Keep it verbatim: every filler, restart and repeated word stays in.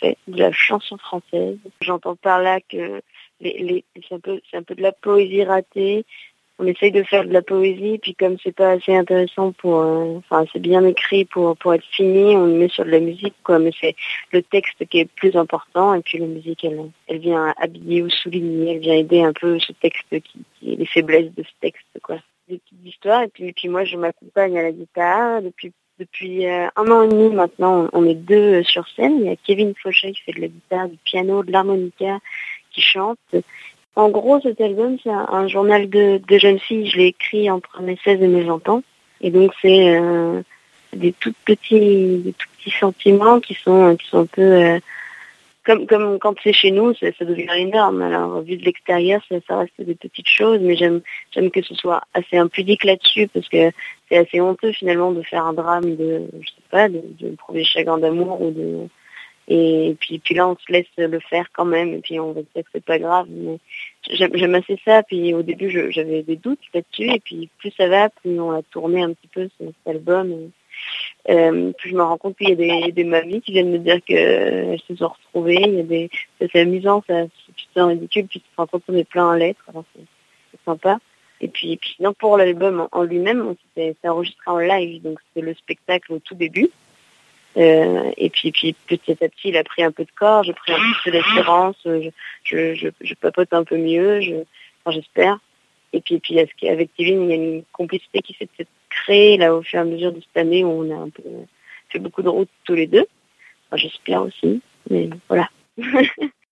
fait de la chanson française. J'entends par là que les, les, c'est, un peu, c'est un peu de la poésie ratée. On essaye de faire de la poésie, puis comme c'est pas assez intéressant pour, euh, enfin c'est bien écrit pour pour être fini, on le met sur de la musique quoi. Mais c'est le texte qui est plus important, et puis la musique elle elle vient habiller ou souligner, elle vient aider un peu ce texte qui, qui les faiblesses de ce texte quoi. Des petites histoires, et puis et puis moi je m'accompagne à la guitare depuis depuis euh, un an et demi maintenant. On est deux euh, sur scène. Il y a Kevin Fauchet qui fait de la guitare, du piano, de l'harmonica, qui chante. En gros, cet album, c'est un, un journal de, de jeune fille. Je l'ai écrit entre mes seize et mes vingt ans. Et donc, c'est euh, des tout petits, des tout petits sentiments qui sont, qui sont un peu... Euh, comme, comme quand c'est chez nous, ça, ça devient énorme. Alors, vu de l'extérieur, ça, ça reste des petites choses. Mais j'aime, j'aime que ce soit assez impudique là-dessus, parce que c'est assez honteux, finalement, de faire un drame de, je sais pas, de, de premier chagrin d'amour ou de... Et puis, puis là, on se laisse le faire quand même, et puis on va dire que c'est pas grave. Mais j'aime, j'aime assez ça. Puis au début, je, j'avais des doutes là-dessus, et puis plus ça va, plus on a tourné un petit peu cet album. Et, euh, puis je me rends compte qu'il y a des, des mamies qui viennent me dire qu'elles se sont retrouvées. Il y a des, ça, c'est amusant, ça, c'est putain ridicule. Puis tu te rends compte qu'on est plein en lettres, alors c'est, c'est sympa. Et puis, et puis sinon pour l'album en, en lui-même, on s'était, c'est enregistré en live, donc c'était le spectacle au tout début. Euh, et puis, puis petit à petit, il a pris un peu de corps, j'ai pris un peu d'assurance, je, je, je, je papote un peu mieux, je, enfin, j'espère. Et puis, et puis avec Kevin, il y a une complicité qui s'est peut-être créée là au fur et à mesure de cette année où on a un peu fait beaucoup de routes tous les deux. Enfin, j'espère aussi, mais voilà.